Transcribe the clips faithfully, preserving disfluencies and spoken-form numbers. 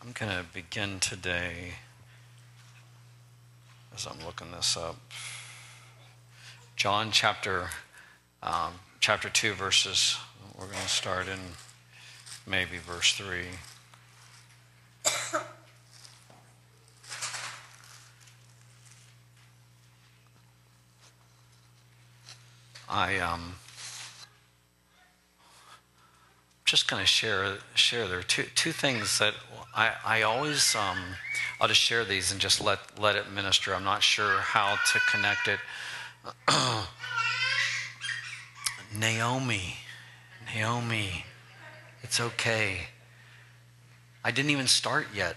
I'm going to begin today, as I'm looking this up, John chapter um, chapter two, verses, we're going to start in maybe verse three. I um just going to share share there are two two things that I I always um I'll just share these and just let let it minister. I'm not sure how to connect it. Naomi, Naomi, it's okay. I didn't even start yet.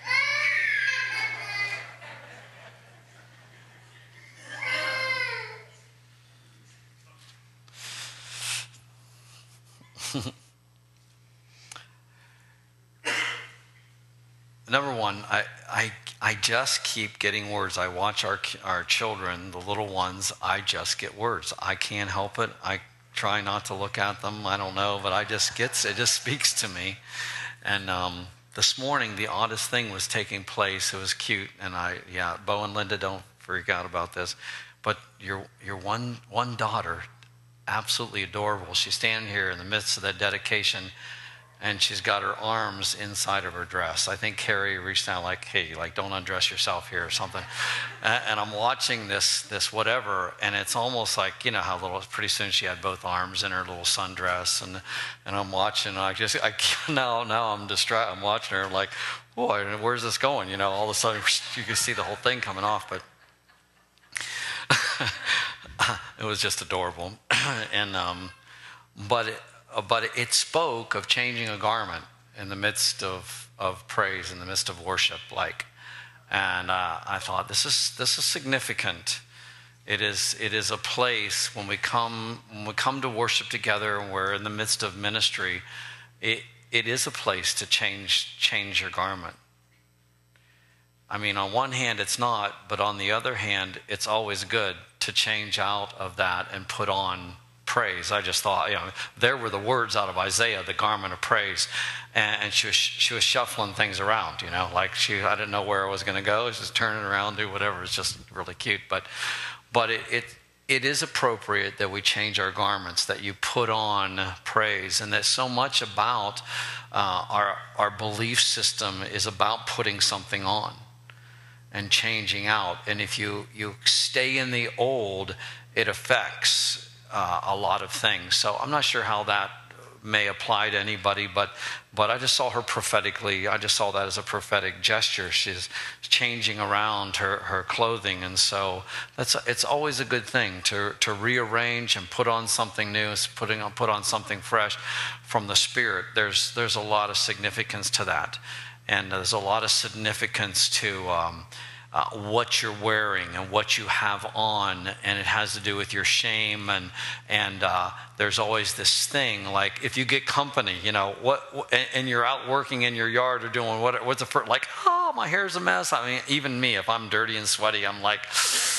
Number one, I, I I just keep getting words. I watch our our children, the little ones. I just get words. I can't help it. I try not to look at them. I don't know, but I just gets it. Just speaks to me. And um, this morning, the oddest thing was taking place. It was cute, and I yeah, Bo and Linda, don't freak out about this. But your your one one daughter, absolutely adorable. She's standing here in the midst of that dedication. And she's got her arms inside of her dress. I think Carrie reached out like, hey, like, don't undress yourself here or something. And I'm watching this this whatever, and it's almost like, you know how little, pretty soon she had both arms in her little sundress. And and I'm watching, I just, I now, now I'm distracted. I'm watching her like, boy, where's this going? You know, all of a sudden you can see the whole thing coming off. But it was just adorable. and um, But it, But it spoke of changing a garment in the midst of, of praise, in the midst of worship, like, and uh, I thought this is this is significant. It is it is a place when we come when we come to worship together, and we're in the midst of ministry. It it is a place to change change your garment. I mean, on one hand, it's not, but on the other hand, it's always good to change out of that and put on praise. I just thought, you know, there were the words out of Isaiah, the garment of praise, and, and she was she was shuffling things around, you know, like she I didn't know where I was going to go. She was turning around, do whatever. It's just really cute, but but it, it it is appropriate that we change our garments, that you put on praise, and that so much about uh, our our belief system is about putting something on and changing out. And if you you stay in the old, it affects Uh, a lot of things. So I'm not sure how that may apply to anybody, but but I just saw her prophetically. I just saw that as a prophetic gesture. She's changing around her, her clothing, and so that's a, it's always a good thing to to rearrange and put on something new. It's putting on put on something fresh from the Spirit. There's there's a lot of significance to that, and there's a lot of significance to Um, Uh, what you're wearing and what you have on, and it has to do with your shame, and and uh, there's always this thing like if you get company, you know, what, and you're out working in your yard or doing what what's the first, like, oh, my hair's a mess. I mean, even me, if I'm dirty and sweaty, I'm like,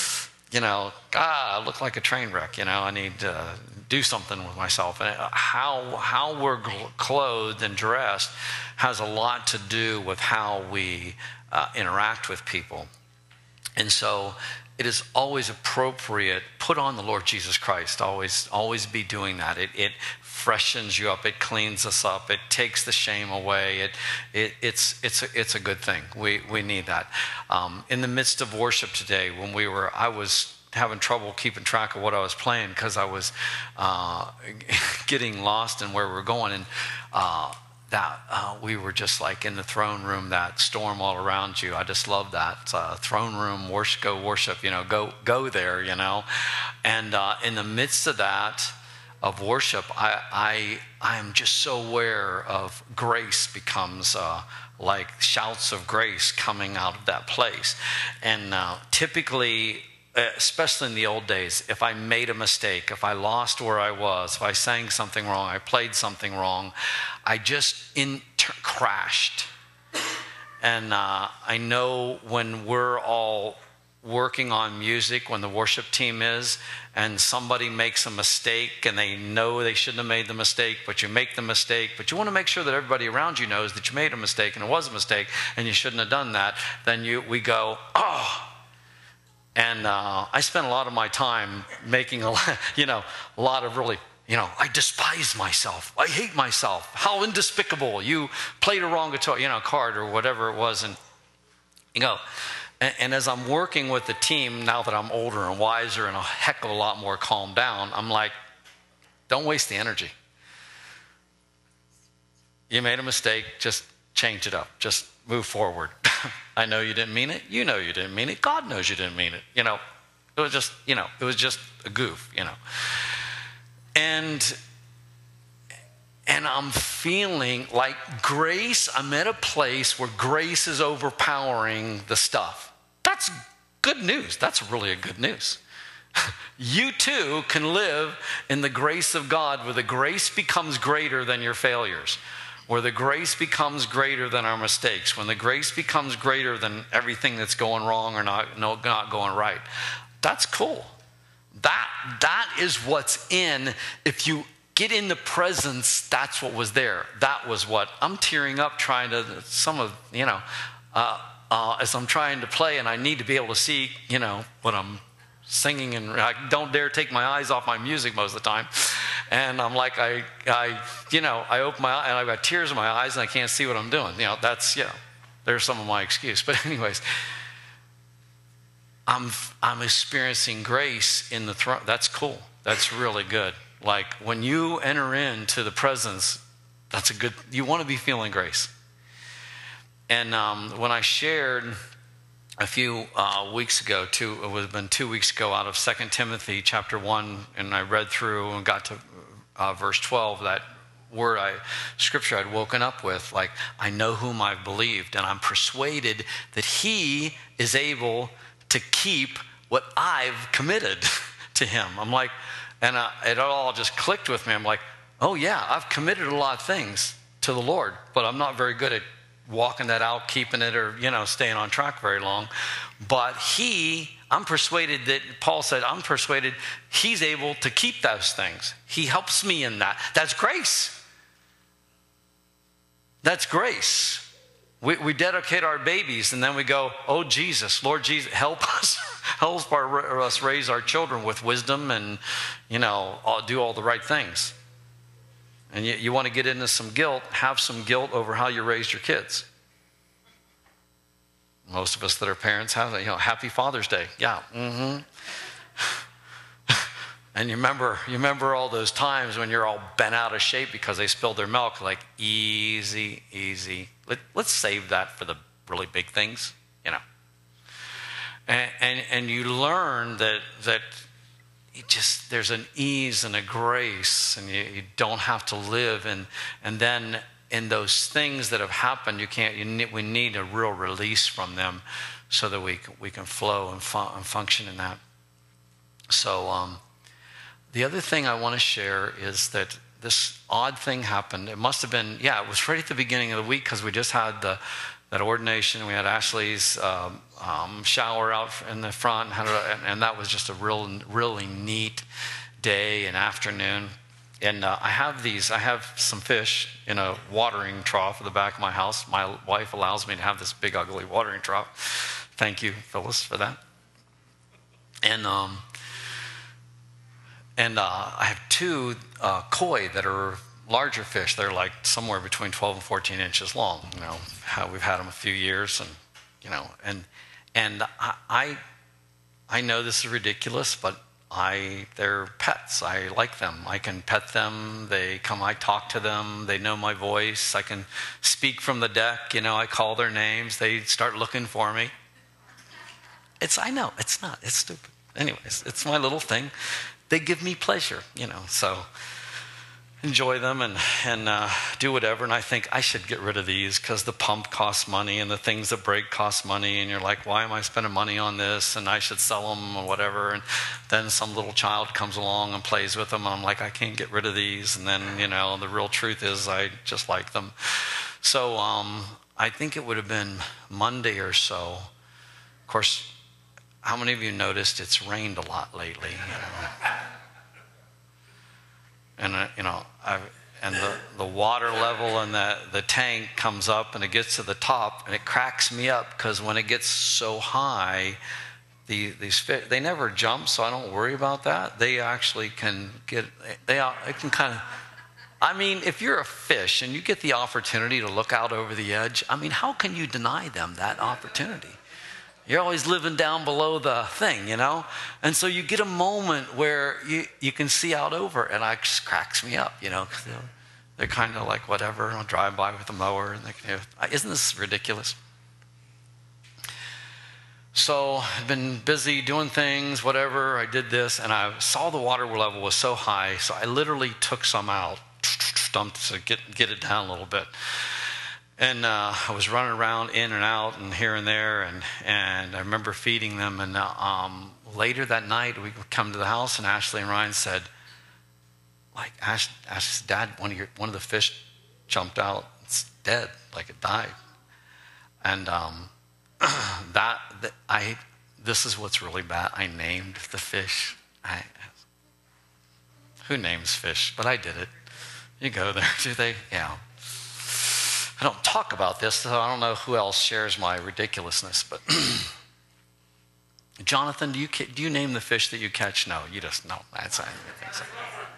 you know, ah, I look like a train wreck. You know, I need to do something with myself. And how how we're clothed and dressed has a lot to do with how we uh, interact with people. And so it is always appropriate, put on the Lord Jesus Christ, always always be doing that. It, it freshens you up, it cleans us up, it takes the shame away. It, it it's it's a, it's a good thing. We we need that. Um, in the midst of worship today, when we were, I was having trouble keeping track of what I was playing because I was uh, getting lost in where we were going. And uh, that uh, we were just like in the throne room, that storm all around you. I just love that uh, throne room worship. Go worship, you know, go go there, you know. And uh, in the midst of that, of worship, I I I am just so aware of grace becomes uh, like shouts of grace coming out of that place. And uh, typically, especially in the old days, if I made a mistake, if I lost where I was, if I sang something wrong, I played something wrong, I just in t- crashed. And uh, I know when we're all working on music when the worship team is, and somebody makes a mistake and they know they shouldn't have made the mistake, but you make the mistake, but you want to make sure that everybody around you knows that you made a mistake and it was a mistake and you shouldn't have done that, then you we go, oh. And uh, I spent a lot of my time making a lot, you know, a lot of really, you know, I despise myself. I hate myself. How despicable. You played a wrong guitar, you know, card or whatever it was. And, you know, and, and as I'm working with the team, now that I'm older and wiser and a heck of a lot more calmed down, I'm like, don't waste the energy. You made a mistake, just change it up. Just move forward. I know you didn't mean it. You know you didn't mean it. God knows you didn't mean it. You know, it was just, you know, it was just a goof, you know. And, and I'm feeling like grace, I'm at a place where grace is overpowering the stuff. That's good news. That's really a good news. You too can live in the grace of God, where the grace becomes greater than your failures, where the grace becomes greater than our mistakes, when the grace becomes greater than everything that's going wrong or not, no, not going right. That's cool. That, that is what's in. If you get in the presence, that's what was there. That was what, I'm tearing up trying to, some of, you know, uh, uh, as I'm trying to play, and I need to be able to see, you know, what I'm singing, and I don't dare take my eyes off my music most of the time. And I'm like, I, I, you know, I open my eye and I've got tears in my eyes and I can't see what I'm doing. You know, that's, yeah, there's some of my excuse. But anyways, I'm, I'm experiencing grace in the throne. That's cool. That's really good. Like when you enter into the presence, that's a good, you want to be feeling grace. And um, when I shared a few uh, weeks ago, two, it would have been two weeks ago, out of Second Timothy chapter one, and I read through and got to uh, verse twelve, that word, I, scripture I'd woken up with, like, I know whom I've believed, and I'm persuaded that he is able to keep what I've committed to him. I'm like, and uh, it all just clicked with me. I'm like, oh yeah, I've committed a lot of things to the Lord, but I'm not very good at walking that out, keeping it, or, you know, staying on track very long. But he, I'm persuaded that, Paul said, I'm persuaded he's able to keep those things. He helps me in that. That's grace. That's grace. We, we dedicate our babies and then we go, oh Jesus, Lord Jesus, help us. Help our, us raise our children with wisdom and, you know, do all the right things. And you, you want to get into some guilt, have some guilt over how you raised your kids. Most of us that are parents have, you know, happy Father's Day. Yeah. Mm-hmm. And you remember, you remember all those times when you're all bent out of shape because they spilled their milk. Like, easy, easy. Let, let's save that for the really big things, you know. And and, and you learn that that. It just, there's an ease and a grace, and you, you don't have to live. And and then in those things that have happened, you can't. You need, we need a real release from them, so that we can, we can flow and, fun, and function in that. So um, the other thing I want to share is that this odd thing happened. It must have been, yeah, it was right at the beginning of the week, because we just had the that ordination. We had Ashley's um, um, shower out in the front, and, and that was just a real, really neat day and afternoon. And uh, I have these, I have some fish in a watering trough at the back of my house. My wife allows me to have this big, ugly watering trough. Thank you, Phyllis, for that. And um, and uh, I have two uh, koi that are larger fish. They're like somewhere between twelve and fourteen inches long. You know, how we've had them a few years, and you know, and and I I, I know this is ridiculous, but I they're pets. I like them. I can pet them. They come. I talk to them. They know my voice. I can speak from the deck. You know, I call their names. They start looking for me. It's I know it's not. It's stupid. Anyways, it's my little thing. They give me pleasure. You know, so. Enjoy them and, and uh, do whatever. And I think I should get rid of these because the pump costs money and the things that break cost money. And you're like, why am I spending money on this? And I should sell them or whatever. And then some little child comes along and plays with them. And I'm like, I can't get rid of these. And then, you know, the real truth is I just like them. So um, I think it would have been Monday or so. Of course, how many of you noticed it's rained a lot lately? You know? And, uh, you know, I've, and the, the water level in the, the tank comes up and it gets to the top and it cracks me up because when it gets so high, the, these fish, they never jump, so I don't worry about that. They actually can get, they, they can kind of, I mean, if you're a fish and you get the opportunity to look out over the edge, I mean, how can you deny them that opportunity? You're always living down below the thing, you know? And so you get a moment where you, you can see out over, and it just cracks me up, you know? Cause they're, they're kind of like, whatever, I'll drive by with a mower. And they, you know, isn't this ridiculous? So I've been busy doing things, whatever. I did this, and I saw the water level was so high, so I literally took some out, dumped to get, get it down a little bit. And uh, I was running around in and out and here and there, and, and I remember feeding them. And uh, um, later that night, we come to the house, and Ashley and Ryan said, like, Ash, Ash's dad, one of, your, one of the fish jumped out. It's dead, like it died. And um, that, that I, this is what's really bad. I named the fish. I, who names fish? But I did it. You go there, do they? Yeah. I don't talk about this, so I don't know who else shares my ridiculousness. But Jonathan, do you do you name the fish that you catch? No, you just no. That's not anything. So.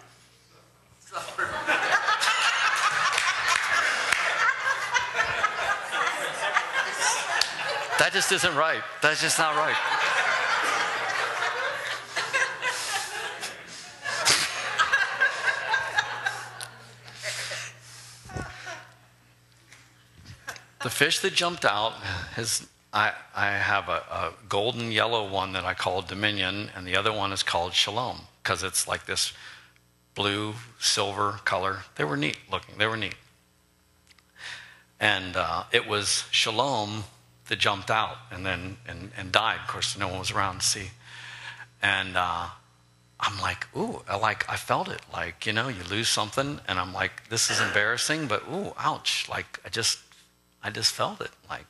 That just isn't right. That's just not right. The fish that jumped out, his, I, I have a, a golden yellow one that I call Dominion, and the other one is called Shalom, because it's like this blue, silver color. They were neat looking. They were neat. And uh, it was Shalom that jumped out and then and, and died. Of course, no one was around to see. And uh, I'm like, ooh, I like I felt it. Like, you know, you lose something, and I'm like, this is embarrassing, but ooh, ouch. Like, I just... I just felt it, like.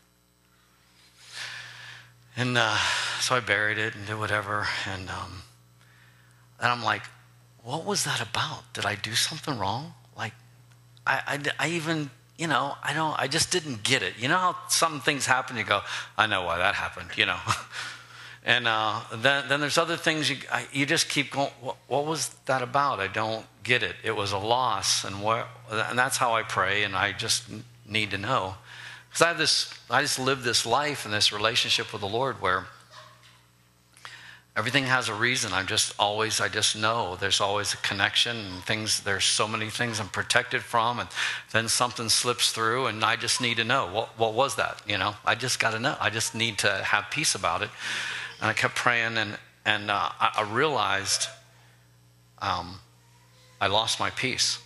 And uh, so I buried it and did whatever. And, um, and I'm like, what was that about? Did I do something wrong? Like, I, I, I even, you know, I don't, I just didn't get it. You know how some things happen, you go, I know why that happened, you know. And uh, then, then there's other things you, I, you just keep going, what, what was that about? I don't get it. It was a loss. And, what, and that's how I pray, and I just need to know. Because I have this, I just live this life and this relationship with the Lord where everything has a reason. I'm just always, I just know there's always a connection and things, there's so many things I'm protected from, and then something slips through and I just need to know, what, what was that? You know, I just got to know. I just need to have peace about it. And I kept praying, and, and uh, I, I realized um, I lost my peace.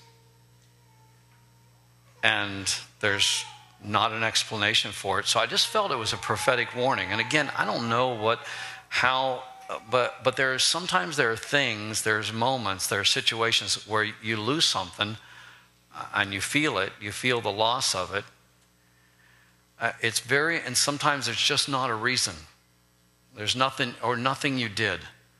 And there's not an explanation for it. So I just felt it was a prophetic warning. And again, I don't know what, how, but but there are sometimes there are things, there's moments, there are situations where you lose something and you feel it, you feel the loss of it. Uh, it's very, and sometimes there's just not a reason. There's nothing, or nothing you did.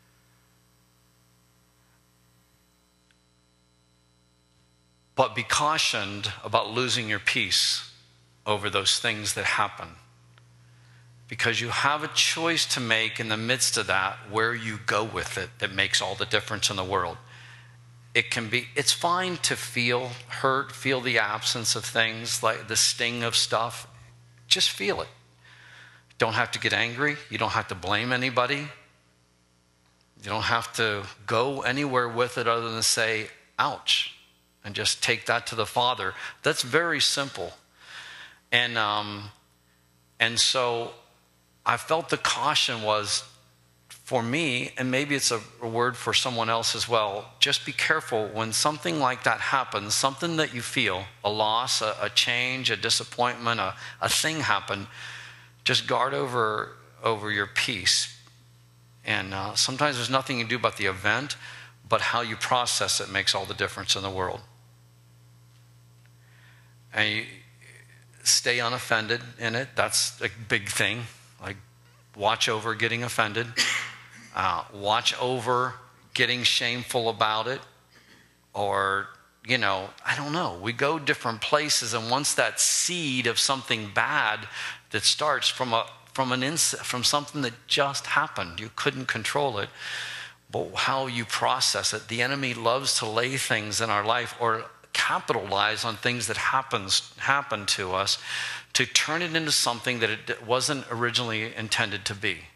But be cautioned about losing your peace over those things that happen. Because you have a choice to make in the midst of that, where you go with it, that makes all the difference in the world. It can be, it's fine to feel hurt, feel the absence of things, like the sting of stuff. Just feel it. You don't have to get angry. You don't have to blame anybody. You don't have to go anywhere with it other than say, ouch, and just take that to the Father. That's very simple. And um, and so I felt the caution was for me, and maybe it's a, a word for someone else as well, just be careful when something like that happens, something that you feel, a loss, a, a change, a disappointment, a, a thing happen, just guard over, over your peace. And uh, sometimes there's nothing you can do about the event, but how you process it makes all the difference in the world. And you, stay unoffended in it. That's a big thing. Like, watch over getting offended. Uh, watch over getting shameful about it. Or, you know, I don't know. We go different places, and once that seed of something bad that starts from a from an ins- from something that just happened, you couldn't control it, but how you process it. The enemy loves to lay things in our life or capitalize on things that happens happen to us to turn it into something that it wasn't originally intended to be.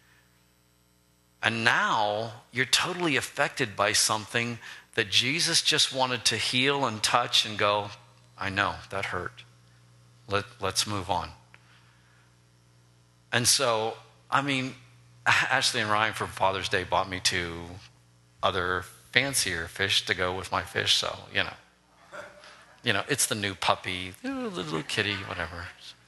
And now you're totally affected by something that Jesus just wanted to heal and touch and go, I know, that hurt. Let, let's move on. And so, I mean, Ashley and Ryan for Father's Day bought me two other fancier fish to go with my fish. So, you know, you know, it's the new puppy, little kitty, whatever.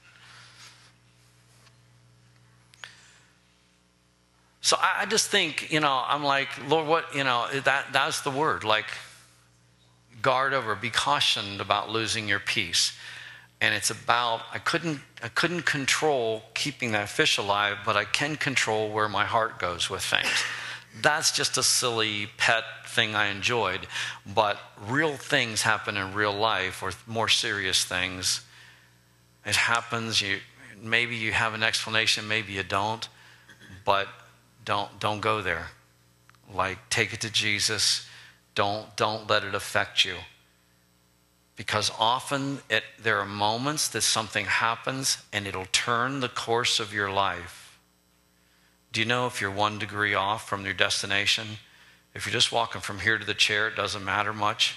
So I just think, you know, I'm like, Lord, what, you know, that that's the word, like guard over, be cautioned about losing your peace. And it's about, I couldn't, I couldn't control keeping that fish alive, but I can control where my heart goes with things. That's just a silly pet thing I enjoyed, but real things happen in real life, or more serious things. It happens. You maybe you have an explanation, maybe you don't, but don't don't go there. Like, take it to Jesus. Don't don't let it affect you. Because often it, there are moments that something happens and it'll turn the course of your life. Do you know if you're one degree off from your destination, if you're just walking from here to the chair, it doesn't matter much?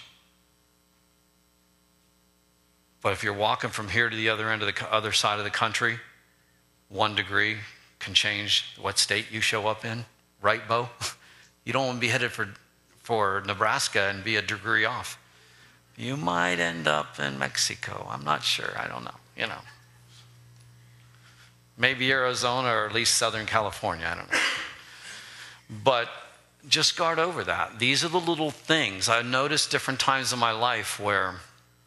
But if you're walking from here to the other end of the other side of the country, one degree can change what state you show up in. Right, Bo? You don't want to be headed for, for Nebraska and be a degree off. You might end up in Mexico. I'm not sure. I don't know. You know. Maybe Arizona, or at least Southern California. I don't know. But just guard over that. These are the little things. I've noticed different times in my life where,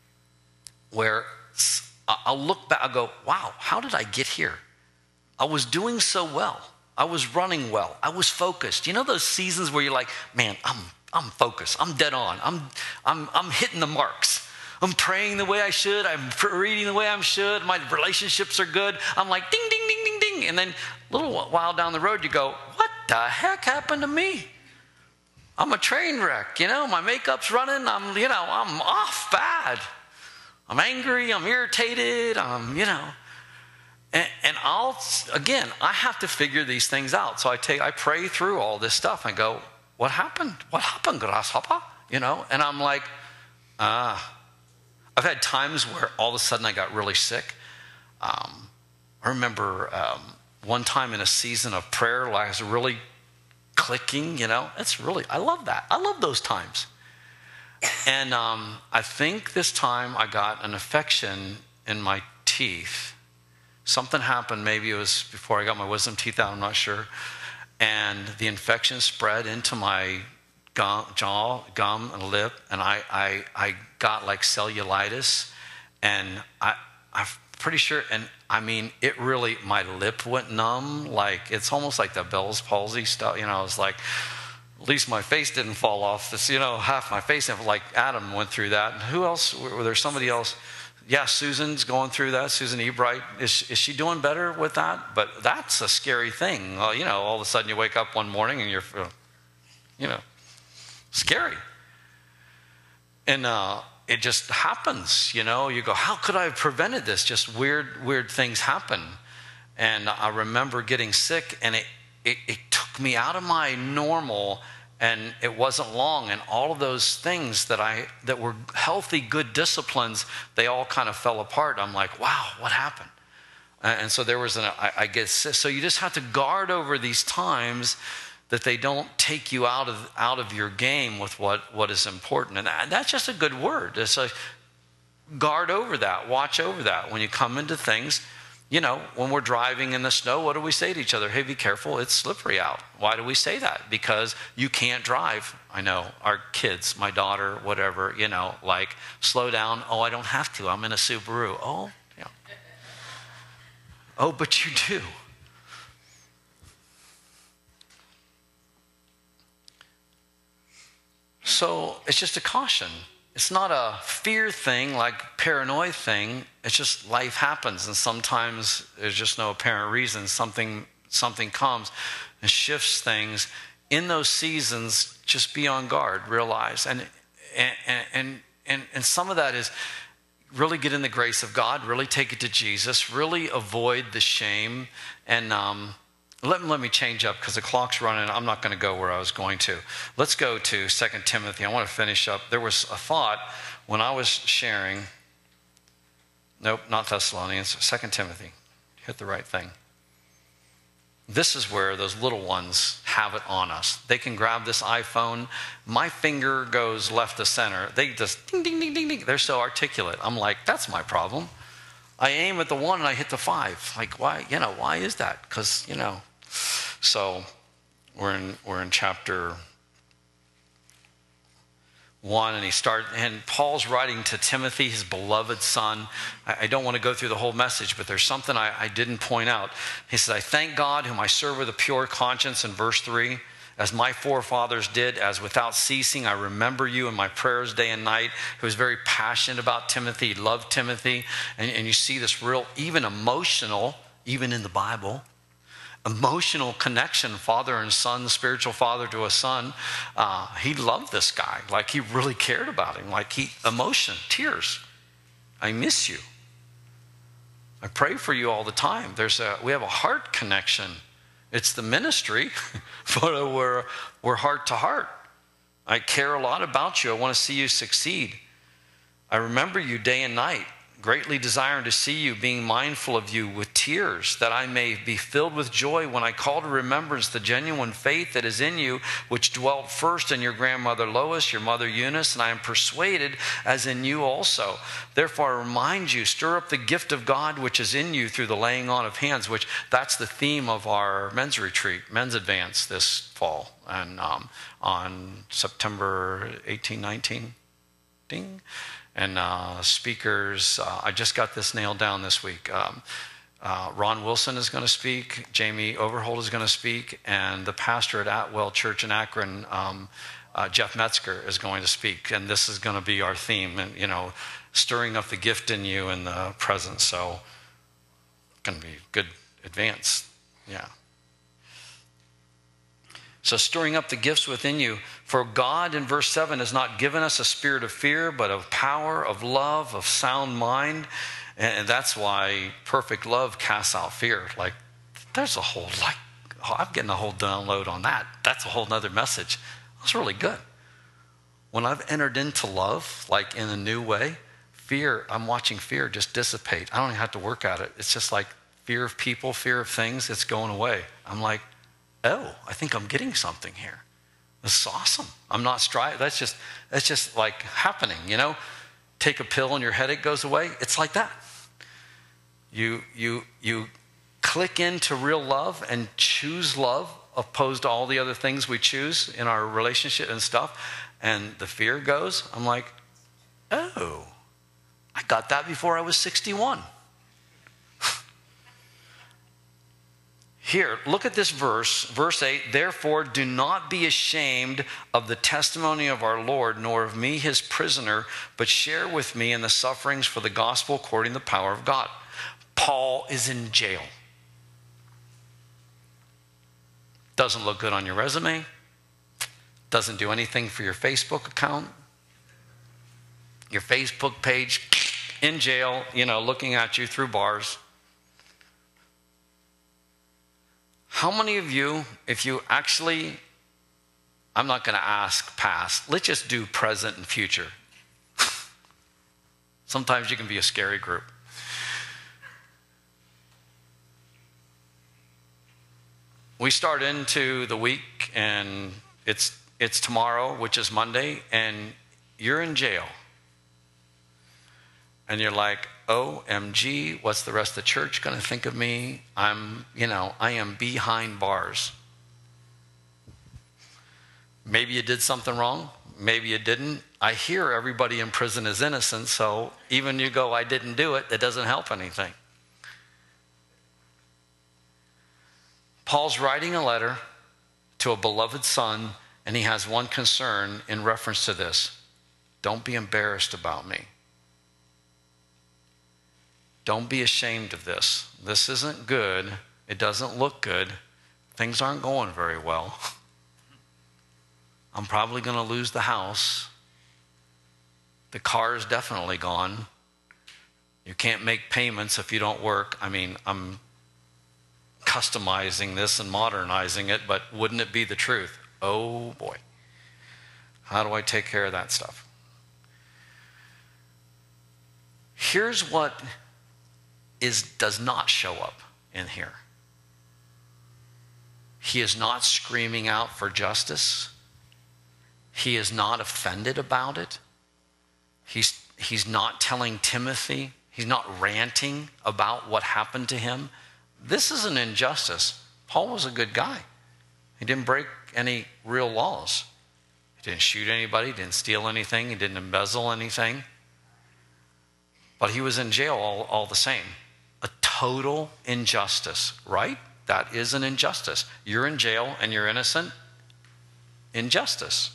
where I'll look back, I'll go, wow, how did I get here? I was doing so well. I was running well. I was focused. You know those seasons where you're like, man, I'm I'm focused. I'm dead on. I'm I'm I'm hitting the marks. I'm praying the way I should. I'm reading the way I should. My relationships are good. I'm like ding, ding, ding, ding, ding. And then a little while down the road, you go, what the heck happened to me? I'm a train wreck. You know, my makeup's running. I'm, you know, I'm off bad. I'm angry. I'm irritated. I'm, you know. And, and I'll, again, I have to figure these things out. So I take, I pray through all this stuff and go, what happened? What happened, grasshopper? You know, and I'm like, ah. I've had times where all of a sudden I got really sick. Um, I remember um, one time in a season of prayer, like I was really clicking, you know. It's really, I love that. I love those times. And um, I think this time I got an infection in my teeth. Something happened, maybe it was before I got my wisdom teeth out, I'm not sure. And the infection spread into my gum, jaw, gum, and lip, and I, I, I got like cellulitis, and I, I'm pretty sure, and I mean, it really, my lip went numb, like, it's almost like the Bell's palsy stuff, you know, I was like, at least my face didn't fall off, this, you know, half my face, like Adam went through that, and who else, were there somebody else? Yeah, Susan's going through that. Susan Ebright, is, is she doing better with that? But that's a scary thing. Well, you know, all of a sudden you wake up one morning and you're, you know, scary. And uh, it just happens, you know. You go, how could I have prevented this? Just weird, weird things happen. And I remember getting sick, and it, it, it took me out of my normal. And it wasn't long, and all of those things that I that were healthy, good disciplines, they all kind of fell apart. I'm like, wow, what happened? And so there was an, I, I guess, so you just have to guard over these times that they don't take you out of out of your game with what, what is important. And that's just a good word. It's a guard over that, watch over that. When you come into things, you know, when we're driving in the snow, what do we say to each other? Hey, be careful, it's slippery out. Why do we say that? Because you can't drive. I know, our kids, my daughter, whatever, you know, like, slow down. Oh, I don't have to, I'm in a Subaru. Oh, yeah. Oh, but you do. So it's just a caution. It's not a fear thing, like paranoid thing. It's just life happens, and sometimes there's just no apparent reason. Something something comes and shifts things. In those seasons, just be on guard. Realize, and and and and and some of that is really get in the grace of God. Really take it to Jesus. Really avoid the shame. And um, let let me change up because the clock's running. I'm not going to go where I was going to. Let's go to Second Timothy. I want to finish up. There was a thought when I was sharing. Nope, not Thessalonians. Second Timothy. Hit the right thing. This is where those little ones have it on us. They can grab this iPhone. My finger goes left to center. They just ding, ding, ding, ding, ding. They're so articulate. I'm like, that's my problem. I aim at the one and I hit the five. Like, why, you know, why is that? Because, you know, so we're in, we're in chapter one, and he started, and Paul's writing to Timothy, his beloved son. I, I don't want to go through the whole message, but there's something I, I didn't point out. He says, I thank God whom I serve with a pure conscience, in verse three, as my forefathers did, as without ceasing I remember you in my prayers day and night. He was very passionate about Timothy. He loved Timothy. And, and you see this real, even emotional, even in the Bible, emotional connection, father and son, spiritual father to a son. Uh, he loved this guy. Like he really cared about him. Like he, emotion, tears. I miss you. I pray for you all the time. There's a, we have a heart connection. It's the ministry, but we're, we're heart to heart. I care a lot about you. I want to see you succeed. I remember you day and night, greatly desiring to see you, being mindful of you with tears, that I may be filled with joy when I call to remembrance the genuine faith that is in you, which dwelt first in your grandmother Lois, your mother Eunice, and I am persuaded as in you also. Therefore I remind you, stir up the gift of God which is in you through the laying on of hands, which that's the theme of our men's retreat, men's advance this fall, and um, on September eighteenth, nineteenth, ding. And uh, speakers, uh, I just got this nailed down this week. Um, uh, Ron Wilson is going to speak. Jamie Overholt is going to speak. And the pastor at Atwell Church in Akron, um, uh, Jeff Metzger, is going to speak. And this is going to be our theme. And, you know, stirring up the gift in you and the presence. So it's going to be good advance. Yeah. So stirring up the gifts within you. For God, in verse seven, has not given us a spirit of fear, but of power, of love, of sound mind. And that's why perfect love casts out fear. Like, there's a whole, like, oh, I'm getting a whole download on that. That's a whole nother message. That's really good. When I've entered into love, like in a new way, fear, I'm watching fear just dissipate. I don't even have to work at it. It's just like fear of people, fear of things, it's going away. I'm like, oh, I think I'm getting something here. This is awesome. I'm not striving. That's just, that's just like happening, you know? Take a pill and your headache goes away. It's like that. You, you, you click into real love and choose love opposed to all the other things we choose in our relationship and stuff. And the fear goes. I'm like, oh, I got that before I was sixty-one. Here, look at this verse, verse eight. Therefore, do not be ashamed of the testimony of our Lord, nor of me, his prisoner, but share with me in the sufferings for the gospel according to the power of God. Paul is in jail. Doesn't look good on your resume. Doesn't do anything for your Facebook account. Your Facebook page, in jail, you know, looking at you through bars. How many of you, if you actually, I'm not going to ask past, let's just do present and future. Sometimes you can be a scary group. We start into the week and it's it's tomorrow, which is Monday, and you're in jail. And you're like, O M G, what's the rest of the church going to think of me? I'm, you know, I am behind bars. Maybe you did something wrong. Maybe you didn't. I hear everybody in prison is innocent, so even you go, I didn't do it, that doesn't help anything. Paul's writing a letter to a beloved son, And he has one concern in reference to this. Don't be embarrassed about me. Don't be ashamed of this. This isn't good. It doesn't look good. Things aren't going very well. I'm probably going to lose the house. The car is definitely gone. You can't make payments if you don't work. I mean, I'm customizing this and modernizing it, but wouldn't it be the truth? Oh boy. How do I take care of that stuff? Here's what is does not show up in here. He is not screaming out for justice. He is not offended about it. He's, he's not telling Timothy, he's not ranting about what happened to him. This is an injustice. Paul was a good guy. He didn't break any real laws. He didn't shoot anybody, didn't steal anything, he didn't embezzle anything. But he was in jail all, all the same. A total injustice, right? That is an injustice. You're in jail and you're innocent. Injustice.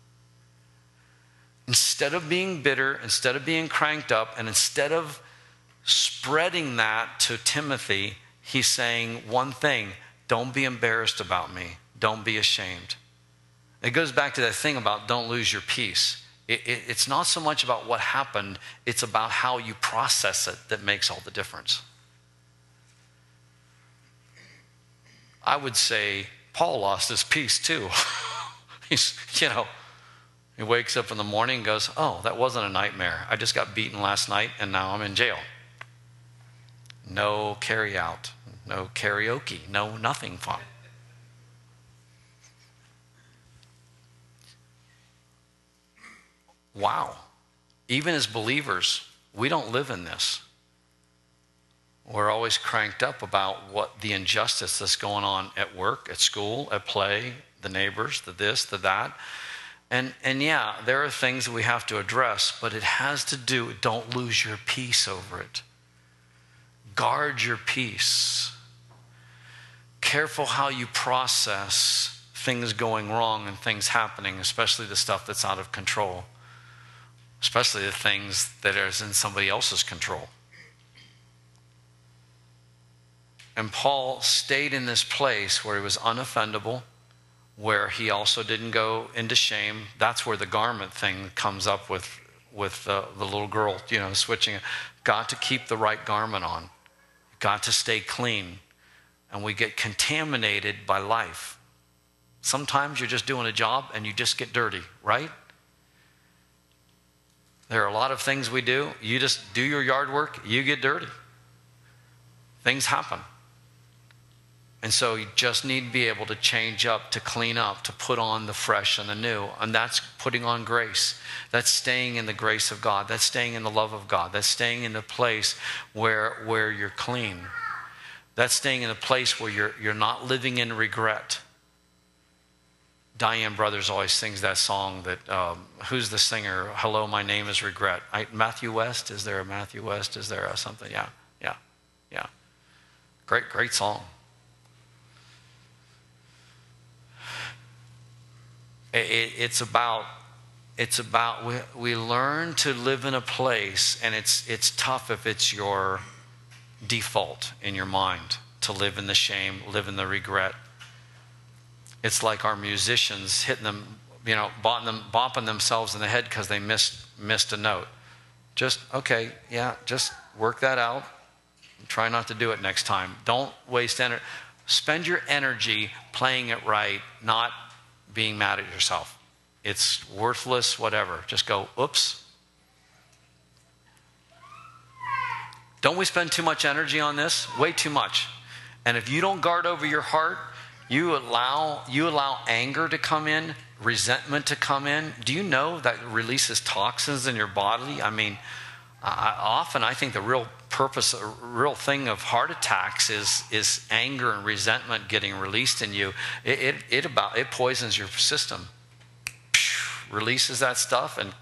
Instead of being bitter, instead of being cranked up, and instead of spreading that to Timothy, he's saying one thing: don't be embarrassed about me. Don't be ashamed. It goes back to that thing about don't lose your peace. It, it, it's not so much about what happened, it's about how you process it that makes all the difference. I would say Paul lost his peace too. He's, you know, he wakes up in the morning and goes, oh, that wasn't a nightmare. I just got beaten last night and now I'm in jail. No carry out, no karaoke, no nothing fun. Wow. Even as believers, we don't live in this. We're always cranked up about what the injustice that's going on at work, at school, at play, the neighbors, the this, the that. And, and yeah, there are things that we have to address, but it has to do, don't lose your peace over it. Guard your peace. Careful how you process things going wrong and things happening, especially the stuff that's out of control. Especially the things that are in somebody else's control. And Paul stayed in this place where he was unoffendable, where he also didn't go into shame. That's where the garment thing comes up with, with the, the little girl, you know, switching. Got to keep the right garment on. Got to stay clean. And we get contaminated by life. Sometimes you're just doing a job and you just get dirty, right? There are a lot of things we do. You just do your yard work, you get dirty. Things happen. And so you just need to be able to change up, to clean up, to put on the fresh and the new. And that's putting on grace. That's staying in the grace of God. That's staying in the love of God. That's staying in the place where, where you're clean. That's staying in a place where you're, you're not living in regret. Diane Brothers always sings that song that, um, who's the singer? Hello, my name is Regret. I, Matthew West? Is there a Matthew West? Is there a something? Yeah, yeah, yeah. Great, great song. It, it, it's about, it's about, we, we learn to live in a place, and it's, it's tough if it's your default in your mind to live in the shame, live in the regret. It's like our musicians hitting them, you know, bopping, them, bopping themselves in the head because they missed missed a note. Just, okay, yeah, just work that out. Try not to do it next time. Don't waste energy. Spend your energy playing it right, not being mad at yourself. It's worthless, whatever. Just go, oops. Don't we spend too much energy on this? Way too much. And if you don't guard over your heart, You allow, you allow anger to come in, resentment to come in. Do you know that releases toxins in your body? I mean, I, often I think the real purpose, the real thing of heart attacks is, is anger and resentment getting released in you. It, it, it, about, it poisons your system. Releases that stuff and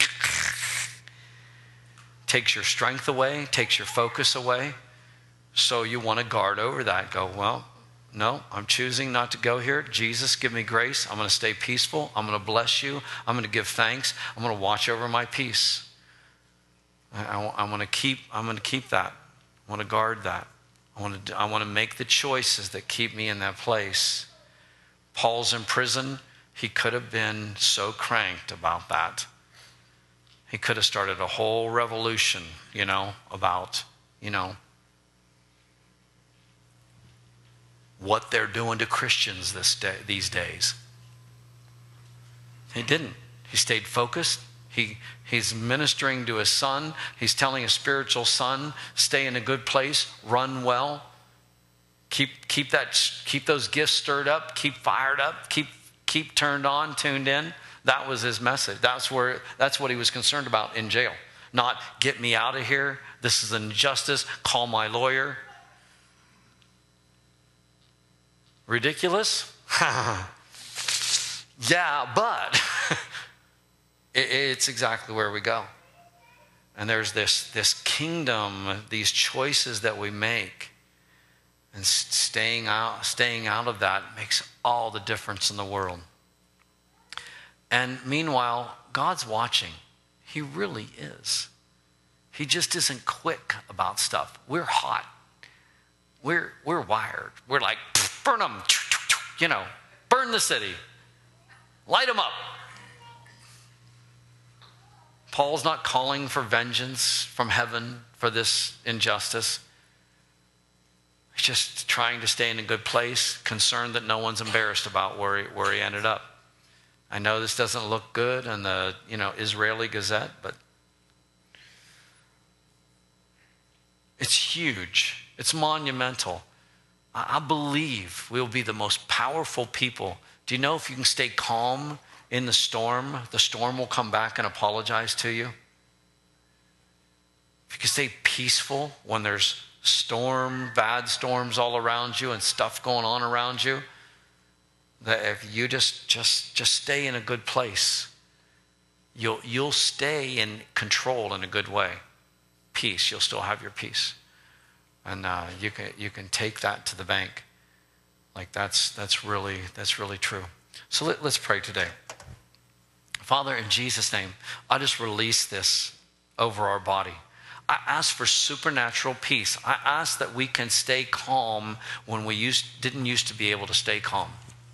takes your strength away, takes your focus away. So you want to guard over that. Go, well, no, I'm choosing not to go here. Jesus, give me grace. I'm going to stay peaceful. I'm going to bless you. I'm going to give thanks. I'm going to watch over my peace. I, I, I want to keep, I'm going to keep that. I want to guard that. I want to, I want to make the choices that keep me in that place. Paul's in prison. He could have been so cranked about that. He could have started a whole revolution, you know, about, you know, what they're doing to Christians this day, these days. He didn't. He stayed focused. He, he's ministering to his son. He's telling his spiritual son, stay in a good place, run well, keep, keep, that, keep those gifts stirred up, keep fired up, keep, keep turned on, tuned in. That was his message. That's where, that's what he was concerned about in jail. Not get me out of here. This is injustice. Call my lawyer. Ridiculous? Yeah, but it's exactly where we go. And there's this, this kingdom, these choices that we make. And staying out, staying out of that makes all the difference in the world. And meanwhile, God's watching. He really is. He just isn't quick about stuff. We're hot. We're, we're wired. We're like, burn them, you know, burn the city. Light them up. Paul's not calling for vengeance from heaven for this injustice. He's just trying to stay in a good place, concerned that no one's embarrassed about where he, where he ended up. I know this doesn't look good in the, you know, Israeli Gazette, but it's huge. It's monumental. I believe we'll be the most powerful people. Do you know if you can stay calm in the storm, the storm will come back and apologize to you? If you can stay peaceful when there's storm, bad storms all around you and stuff going on around you, that if you just just just stay in a good place, you'll you'll stay in control in a good way. Peace, you'll still have your peace. And uh, you can you can take that to the bank. Like that's that's really that's really true. So let, let's pray today. Father, in Jesus' name, I just release this over our body. I ask for supernatural peace. I ask that we can stay calm when we used, didn't used to be able to stay calm.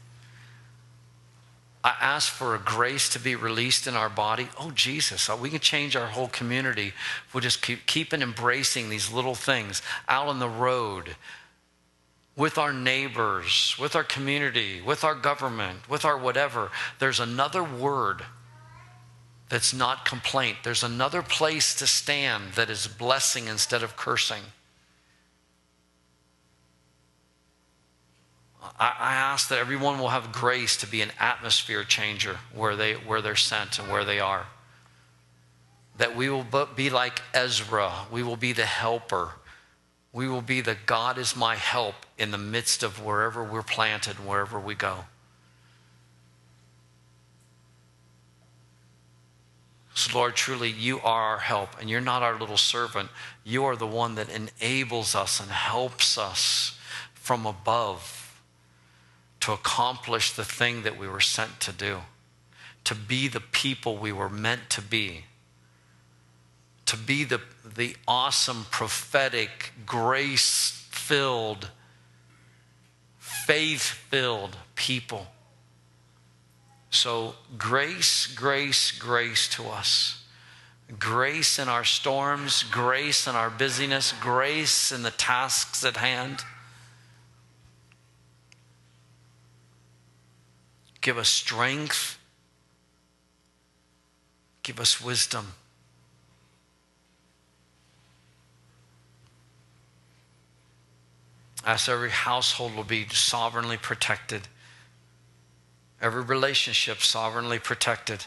I ask for a grace to be released in our body. Oh, Jesus, we can change our whole community if we just keep, keep embracing these little things out on the road, with our neighbors, with our community, with our government, with our whatever. There's another word that's not complaint. There's another place to stand that is blessing instead of cursing. I, I ask that everyone will have grace to be an atmosphere changer where, they, where they're sent and where they are. That we will be like Ezra. We will be the helper. We will be the God is my help in the midst of wherever we're planted, wherever we go. So Lord, truly you are our help, and you're not our little servant. You are the one that enables us and helps us from above to accomplish the thing that we were sent to do, to be the people we were meant to be, to be the, the awesome, prophetic, grace-filled, faith-filled people. So grace, grace, grace to us. Grace in our storms, grace in our busyness, grace in the tasks at hand. Give us strength. Give us wisdom. As every household will be sovereignly protected. Every relationship sovereignly protected.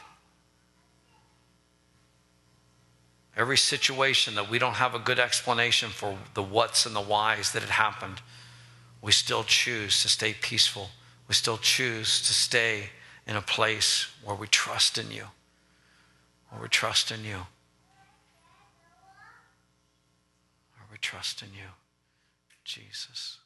Every situation that we don't have a good explanation for the whats and the whys that it happened, we still choose to stay peaceful. We still choose to stay in a place where we trust in you. Where we trust in you. Where we trust in you, Jesus.